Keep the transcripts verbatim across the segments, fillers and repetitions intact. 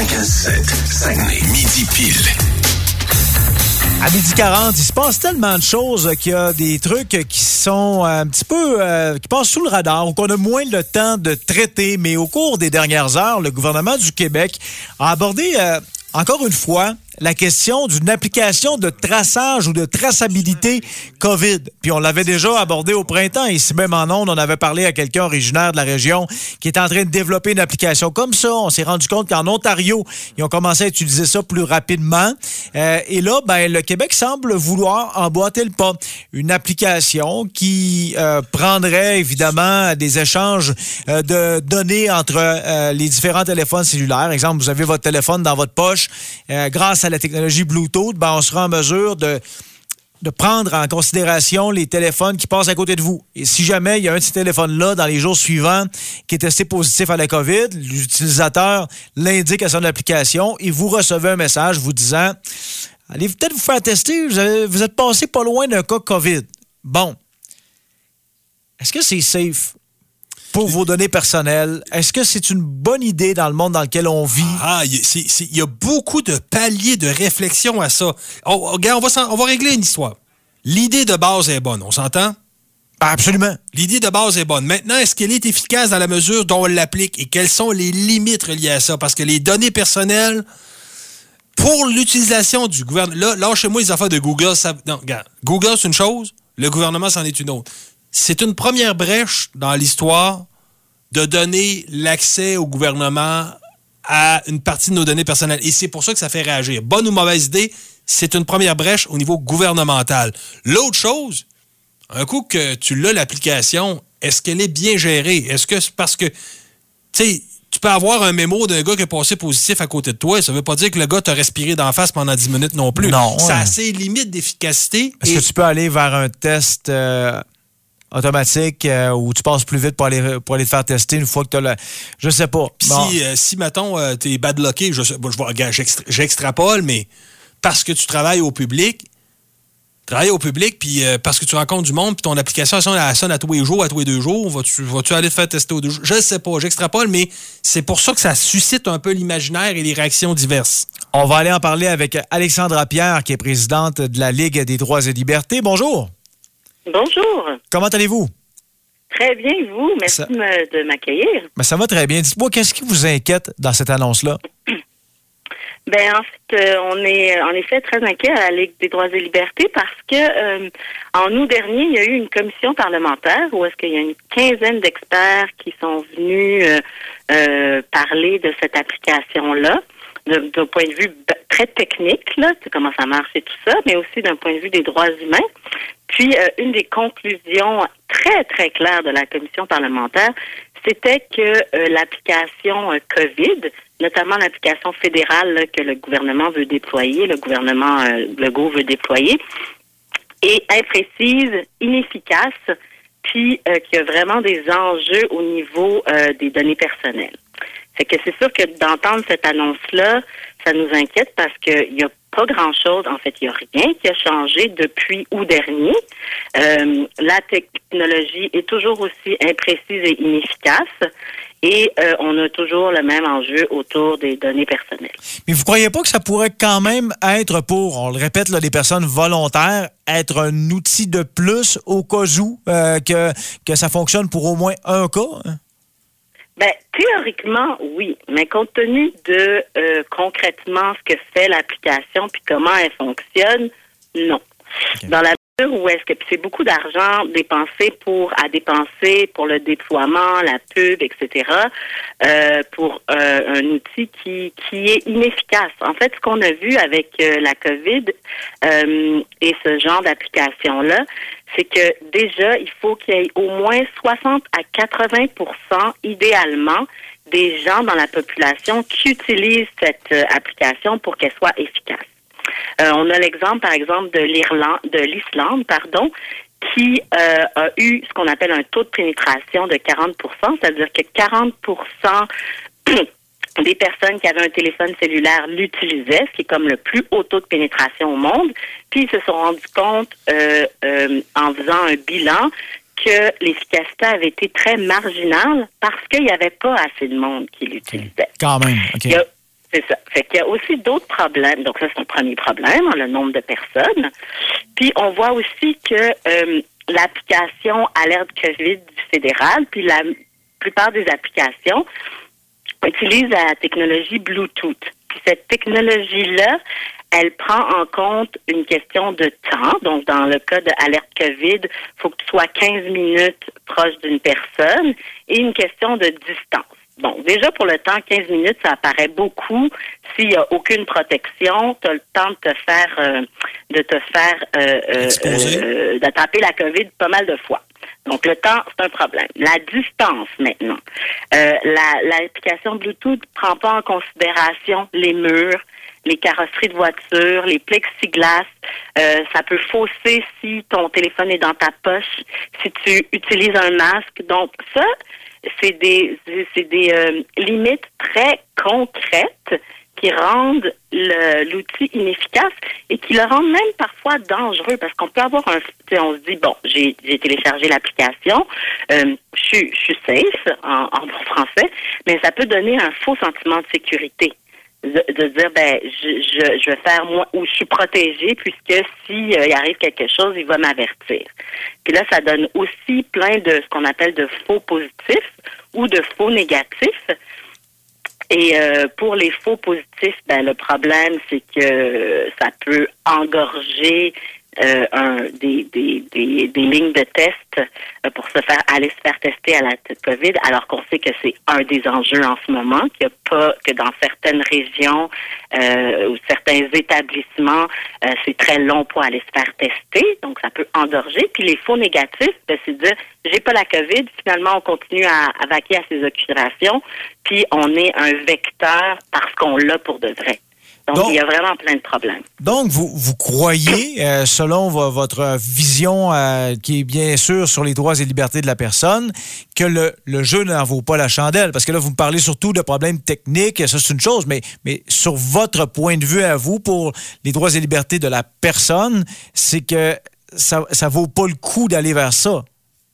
cinq à sept, Saguenay, midi pile. À midi quarante, il se passe tellement de choses qu'il y a des trucs qui sont un petit peu... Euh, qui passent sous le radar ou qu'on a moins le temps de traiter. Mais au cours des dernières heures, le gouvernement du Québec a abordé, euh, encore une fois, la question d'une application de traçage ou de traçabilité COVID. Puis on l'avait déjà abordé au printemps. Ici même en ondes, on avait parlé à quelqu'un originaire de la région qui est en train de développer une application comme ça. On s'est rendu compte qu'en Ontario, ils ont commencé à utiliser ça plus rapidement. Euh, et là, ben, le Québec semble vouloir emboîter le pas. Une application qui euh, prendrait évidemment des échanges euh, de données entre euh, les différents téléphones cellulaires. Exemple, vous avez votre téléphone dans votre poche. Euh, grâce à la technologie Bluetooth, ben, on sera en mesure de, de prendre en considération les téléphones qui passent à côté de vous. Et si jamais il y a un de ces téléphones-là dans les jours suivants qui est testé positif à la COVID, l'utilisateur l'indique à son application et vous recevez un message vous disant « Allez peut-être vous faire tester, vous, avez, vous êtes passé pas loin d'un cas COVID. » Bon. Est-ce que c'est safe pour vos données personnelles? Est-ce que c'est une bonne idée dans le monde dans lequel on vit? Ah, il y a beaucoup de paliers de réflexion à ça. Oh, regarde, on va, on va régler une histoire. L'idée de base est bonne, on s'entend? Absolument. L'idée de base est bonne. Maintenant, est-ce qu'elle est efficace dans la mesure dont on l'applique et quelles sont les limites reliées à ça? Parce que les données personnelles, pour l'utilisation du gouvernement... Là, là chez moi, les affaires de Google... Ça, non, regarde, Google, c'est une chose, le gouvernement, c'en est une autre. C'est une première brèche dans l'histoire de donner l'accès au gouvernement à une partie de nos données personnelles. Et c'est pour ça que ça fait réagir. Bonne ou mauvaise idée, c'est une première brèche au niveau gouvernemental. L'autre chose, un coup que tu l'as, l'application, est-ce qu'elle est bien gérée? Est-ce que c'est parce que, tu sais, tu peux avoir un mémo d'un gars qui est passé positif à côté de toi, ça veut pas dire que le gars t'a respiré d'en face pendant dix minutes non plus. Non. Ça Ouais. a ses limites d'efficacité. Est-ce et... que tu peux aller vers un test... Euh... automatique euh, où tu passes plus vite pour aller, pour aller te faire tester une fois que tu as le... Je sais pas. Bon. Si, euh, si, mettons, euh, t'es badlocké, je sais, bon, je vois, regarde, j'extra, j'extrapole, mais parce que tu travailles au public, travailler au public, puis euh, parce que tu rencontres du monde, puis ton application elle sonne, elle sonne à tous les jours, à tous les deux jours, vas-tu, vas-tu aller te faire tester aux deux jours? Je sais pas, j'extrapole, mais c'est pour ça que ça suscite un peu l'imaginaire et les réactions diverses. On va aller en parler avec Alexandra Pierre, qui est présidente de la Ligue des droits et libertés. Bonjour. Bonjour. Comment allez-vous? Très bien, vous. Merci ça... de m'accueillir. Ben, ça va très bien. Dites-moi, qu'est-ce qui vous inquiète dans cette annonce-là? Ben en fait, euh, on est en effet très inquiet à la Ligue des droits et libertés parce que euh, en août dernier, il y a eu une commission parlementaire où est-ce qu'il y a une quinzaine d'experts qui sont venus euh, euh, parler de cette application-là, d'un point de vue très technique, là, de comment ça marche et tout ça, mais aussi d'un point de vue des droits humains. Puis, euh, une des conclusions très, très claires de la commission parlementaire, c'était que euh, l'application euh, COVID, notamment l'application fédérale là, que le gouvernement veut déployer, le gouvernement euh, Legault veut déployer, est imprécise, inefficace, puis euh, qu'il y a vraiment des enjeux au niveau euh, des données personnelles. Fait que c'est sûr que d'entendre cette annonce-là, ça nous inquiète parce qu'il y a pas grand-chose. En fait, il n'y a rien qui a changé depuis août dernier. Euh, la technologie est toujours aussi imprécise et inefficace et euh, on a toujours le même enjeu autour des données personnelles. Mais vous croyez pas que ça pourrait quand même être pour, on le répète, là, des personnes volontaires, être un outil de plus au cas où euh, que, que ça fonctionne pour au moins un cas? Hein? Ben, théoriquement, oui, mais compte tenu de euh, concrètement ce que fait l'application puis comment elle fonctionne, non. Okay. Dans la mesure où est-ce que c'est beaucoup d'argent dépensé pour à dépenser pour le déploiement, la pub, et cetera, euh, pour euh, un outil qui qui est inefficace. En fait, ce qu'on a vu avec euh, la COVID euh, et ce genre d'application-là, c'est que déjà, il faut qu'il y ait au moins soixante à quatre-vingts pour cent idéalement des gens dans la population qui utilisent cette euh, application pour qu'elle soit efficace. Euh, on a l'exemple, par exemple, de l'Irlande, de l'Islande, pardon, qui euh, a eu ce qu'on appelle un taux de pénétration de quarante pour cent, c'est-à-dire que quarante pour cent des personnes qui avaient un téléphone cellulaire l'utilisaient, ce qui est comme le plus haut taux de pénétration au monde. Puis ils se sont rendus compte, euh, euh, en faisant un bilan, que l'efficacité avait été très marginale parce qu'il n'y avait pas assez de monde qui l'utilisait. Quand même, OK. Il y a, C'est ça. Fait qu'il y a aussi d'autres problèmes. Donc ça, c'est un premier problème, hein, le nombre de personnes. Puis on voit aussi que euh, l'application Alerte COVID du fédéral, puis la plupart des applications utilisent la technologie Bluetooth. Puis cette technologie-là, elle prend en compte une question de temps. Donc, dans le cas de Alerte COVID, il faut que tu sois quinze minutes proche d'une personne et une question de distance. Bon, déjà pour le temps, quinze minutes, ça apparaît beaucoup. S'il n'y a aucune protection, tu as le temps de te faire euh, de te faire euh, euh, euh, d'attraper la COVID pas mal de fois. Donc, le temps, c'est un problème. La distance, maintenant. Euh, la, l'application Bluetooth ne prend pas en considération les murs, les carrosseries de voitures, les plexiglas. Euh, ça peut fausser si ton téléphone est dans ta poche, si tu utilises un masque. Donc, ça, c'est des, c'est des euh, limites très concrètes qui rendent le, l'outil inefficace et qui le rendent même parfois dangereux parce qu'on peut avoir un... On se dit, bon, j'ai, j'ai téléchargé l'application, euh, je suis je suis safe en, en bon français, mais ça peut donner un faux sentiment de sécurité. De, de dire, ben, je, je, je vais faire moi, ou je suis protégée puisque si euh, il arrive quelque chose, il va m'avertir. Puis là, ça donne aussi plein de ce qu'on appelle de faux positifs ou de faux négatifs. Et euh, pour les faux positifs, ben le problème, c'est que ça peut engorger euh, un, des, des, des, des lignes de test euh, pour se faire aller se faire tester à la COVID, alors qu'on sait que c'est un des enjeux en ce moment, qu'il y a pas que dans certaines régions euh, ou certains établissements, euh, c'est très long pour aller se faire tester, donc ça peut engorger. Puis les faux négatifs, ben, c'est de dire j'ai pas la COVID, finalement on continue à, à vaquer à ses occupations, puis on est un vecteur parce qu'on l'a pour de vrai. Donc, donc, il y a vraiment plein de problèmes. Donc, vous, vous croyez, euh, selon vo- votre vision, euh, qui est bien sûr sur les droits et libertés de la personne, que le, le jeu n'en vaut pas la chandelle? Parce que là, vous me parlez surtout de problèmes techniques, ça c'est une chose, mais, mais sur votre point de vue à vous, pour les droits et libertés de la personne, c'est que ça ne vaut pas le coup d'aller vers ça.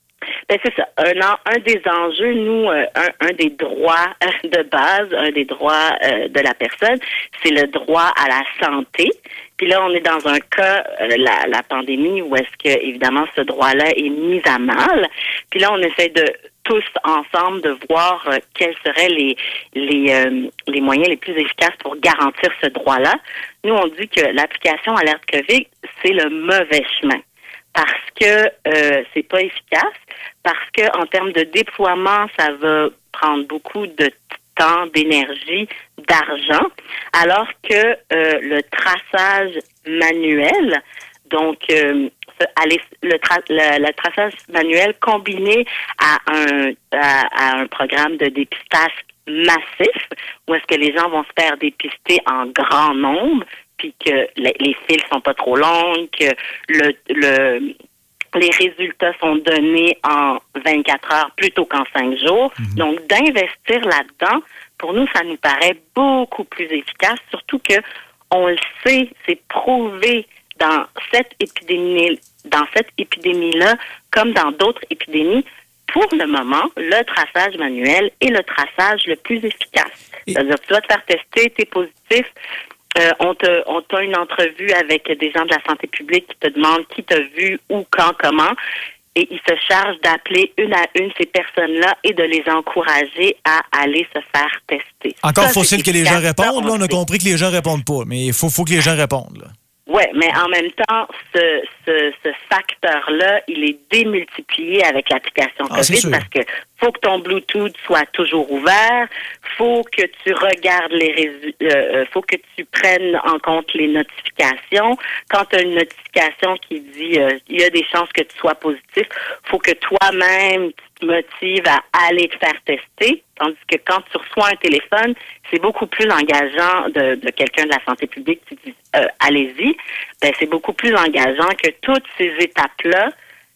Ben c'est ça. Un, un des enjeux, nous, euh, un, un des droits de base, un des droits euh, de la personne, c'est le droit à la santé. Puis là, on est dans un cas, euh, la, la pandémie, où est-ce que, évidemment, ce droit-là est mis à mal. Puis là, on essaie de tous ensemble de voir euh, quels seraient les les euh, les moyens les plus efficaces pour garantir ce droit-là. Nous, on dit que l'application Alerte COVID, c'est le mauvais chemin. Parce que euh, c'est pas efficace, parce que en termes de déploiement, ça va prendre beaucoup de temps, d'énergie, d'argent, alors que euh, le traçage manuel, donc euh, le, tra- le, le traçage manuel combiné à un à, à un programme de dépistage massif, où est-ce que les gens vont se faire dépister en grand nombre, puis que les, les files sont pas trop longues, que le, le les résultats sont donnés en vingt-quatre heures plutôt qu'en cinq jours. Mmh. Donc, d'investir là-dedans, pour nous, ça nous paraît beaucoup plus efficace, surtout que on le sait, c'est prouvé dans cette épidémie, dans cette épidémie-là, comme dans d'autres épidémies. Pour le moment, le traçage manuel est le traçage le plus efficace. Et... C'est-à-dire, tu vas te faire tester, tu es positif. Euh, on te, on t'a une entrevue avec des gens de la santé publique qui te demandent qui t'a vu, où, quand, comment, et ils se chargent d'appeler une à une ces personnes-là et de les encourager à aller se faire tester. Encore faut-il que les gens répondent. Là, on a compris que les gens répondent pas, mais il faut, faut que les gens répondent. Là. Oui, mais en même temps, ce, ce, ce facteur-là, il est démultiplié avec l'application ah, COVID parce que faut que ton Bluetooth soit toujours ouvert, faut que tu regardes les résultats, euh, faut que tu prennes en compte les notifications. Quand tu as une notification qui dit euh, il y a des chances que tu sois positif, faut que toi-même tu te motives à aller te faire tester. Tandis que quand tu reçois un téléphone, c'est beaucoup plus engageant de, de quelqu'un de la santé publique qui dit euh, allez-y. Ben, c'est beaucoup plus engageant que toutes ces étapes-là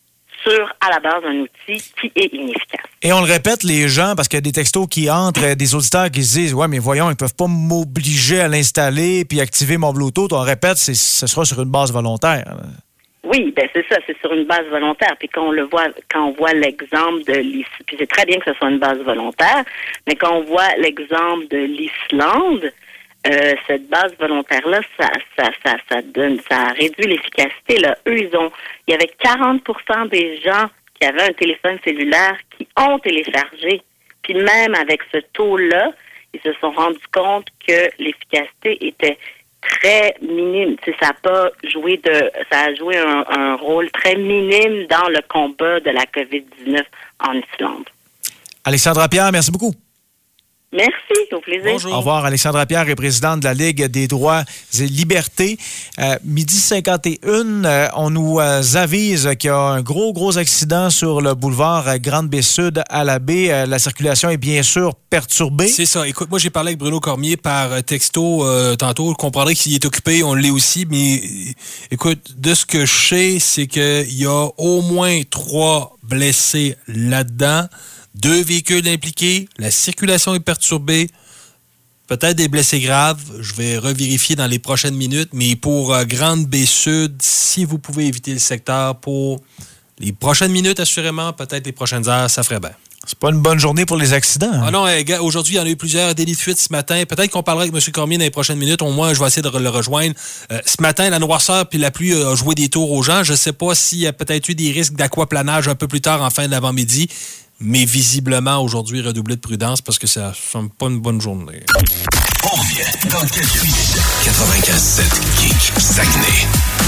sur, à la base, un outil qui est inefficace. Et on le répète, les gens, parce qu'il y a des textos qui entrent, des auditeurs qui se disent « Ouais, mais voyons, ils peuvent pas m'obliger à l'installer puis activer mon Bluetooth. » On répète, c'est, ce sera sur une base volontaire. Oui, ben c'est ça, c'est sur une base volontaire. Puis quand on le voit, quand on voit l'exemple de l'Islande, puis c'est très bien que ce soit une base volontaire, mais quand on voit l'exemple de l'Islande, euh, cette base volontaire-là, ça, ça, ça, ça donne, ça réduit l'efficacité. Là. Eux, ils ont, il y avait quarante pour cent des gens qui avaient un téléphone cellulaire qui ont téléchargé. Puis même avec ce taux-là, ils se sont rendus compte que l'efficacité était très minime. Tu sais, ça a pas joué de, ça a joué un, un rôle très minime dans le combat de la covid dix-neuf en Islande. Alexandra Pierre, merci beaucoup. Merci, au plaisir. Bonjour. Au revoir. Alexandra Pierre est présidente de la Ligue des droits et libertés. Euh, midi cinquante et un, euh, on nous euh, avise qu'il y a un gros, gros accident sur le boulevard euh, Grande-Baie-Sud à la baie. Euh, la circulation est bien sûr perturbée. C'est ça. Écoute, moi, j'ai parlé avec Bruno Cormier par texto euh, tantôt. Vous comprendrez qu'il est occupé, on l'est aussi. Mais écoute, de ce que je sais, c'est qu'il y a au moins trois blessés là-dedans. Deux véhicules impliqués, la circulation est perturbée, peut-être des blessés graves. Je vais revérifier dans les prochaines minutes, mais pour euh, Grande-Baie-Sud, si vous pouvez éviter le secteur pour les prochaines minutes, assurément, peut-être les prochaines heures, ça ferait bien. C'est pas une bonne journée pour les accidents. Hein? Ah non, euh, gars, aujourd'hui, il y en a eu plusieurs délits de fuite ce matin. Peut-être qu'on parlera avec M. Cormier dans les prochaines minutes. Au moins, je vais essayer de le rejoindre. Euh, ce matin, la noirceur puis la pluie a joué des tours aux gens. Je ne sais pas s'il y a peut-être eu des risques d'aquaplanage un peu plus tard en fin de l'avant-midi. Mais visiblement, aujourd'hui, redoubler de prudence parce que ça ne semble pas une bonne journée. On revient dans quelques minutes. quatre-vingt-quinze sept Geek, Saguenay.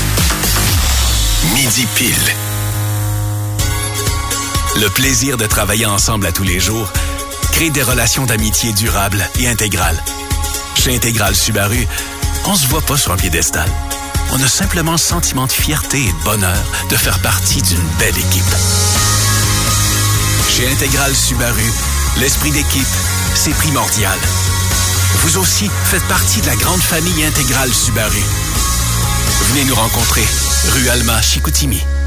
Midi pile. Le plaisir de travailler ensemble à tous les jours crée des relations d'amitié durables et intégrales. Chez Intégral Subaru, on se voit pas sur un piédestal. On a simplement le sentiment de fierté et de bonheur de faire partie d'une belle équipe. Chez Intégral Subaru, l'esprit d'équipe, c'est primordial. Vous aussi faites partie de la grande famille Intégral Subaru. Venez nous rencontrer, rue Alma, Chicoutimi.